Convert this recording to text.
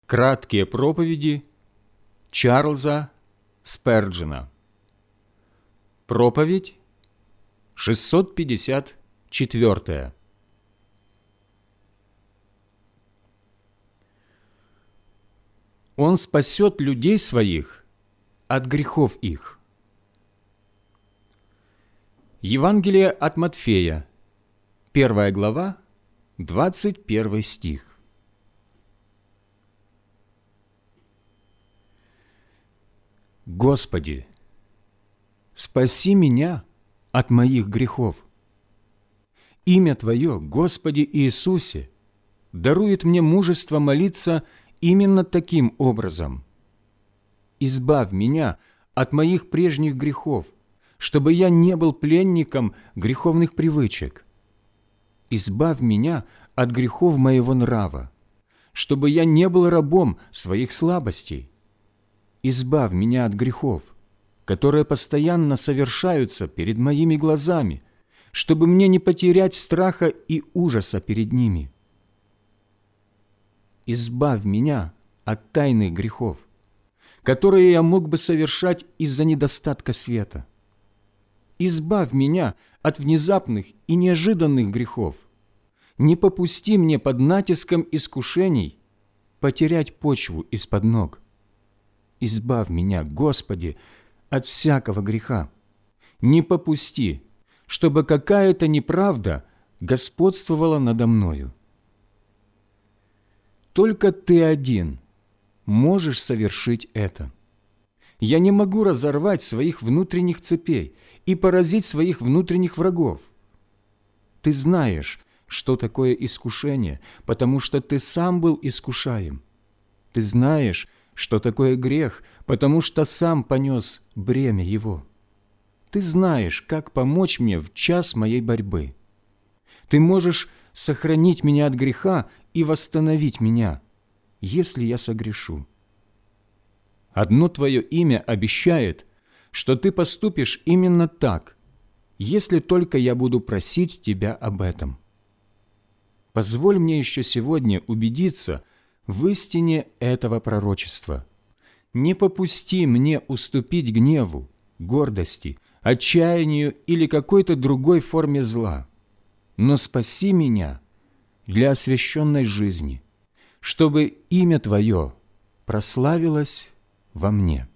Краткие проповеди Чарльза Сперджена. Проповедь 654. Он спасет людей своих от грехов их. Евангелие от Матфея, 1 глава, 21 стих. Господи, спаси меня от моих грехов. Имя Твое, Господи Иисусе, дарует мне мужество молиться именно таким образом. Избавь меня от моих прежних грехов, чтобы я не был пленником греховных привычек. Избавь меня от грехов моего нрава, чтобы я не был рабом своих слабостей. Избавь меня от грехов, которые постоянно совершаются перед моими глазами, чтобы мне не потерять страха и ужаса перед ними. Избавь меня от тайных грехов, которые я мог бы совершать из-за недостатка света. Избавь меня от внезапных и неожиданных грехов. Не попусти мне под натиском искушений потерять почву из-под ног. Избавь меня, Господи, от всякого греха. Не попусти, чтобы какая-то неправда господствовала надо мною. Только Ты один можешь совершить это. Я не могу разорвать своих внутренних цепей и поразить своих внутренних врагов. Ты знаешь, что такое искушение, потому что Ты сам был искушаем. Ты знаешь, что такое грех, потому что сам понес бремя его. Ты знаешь, как помочь мне в час моей борьбы. Ты можешь сохранить меня от греха и восстановить меня, если я согрешу. Одно Твое имя обещает, что Ты поступишь именно так, если только я буду просить Тебя об этом. Позволь мне еще сегодня убедиться в истине этого пророчества. Не попусти мне уступить гневу, гордости, отчаянию или какой-то другой форме зла, но спаси меня для освященной жизни, чтобы имя Твое прославилось во мне.